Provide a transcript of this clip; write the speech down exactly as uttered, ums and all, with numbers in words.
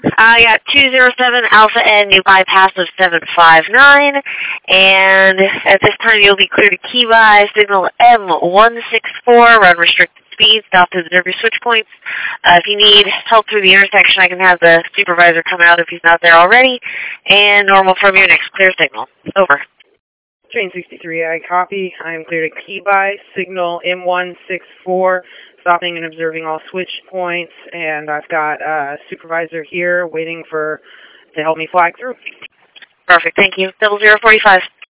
I got two zero seven Alpha N, new bypass of seven five nine, and at this time you'll be clear to key by signal M one six four, run restricted speed, stop to observe your switch points. Uh, if you need help through the intersection, I can have the supervisor come out if he's not there already, and normal from your next clear signal. Over. Train sixty-three, I copy. I am clear to key by signal M one six four, stopping and observing all switch points, and I've got a supervisor here waiting for to help me flag through. Perfect, thank you. Double zero forty-five.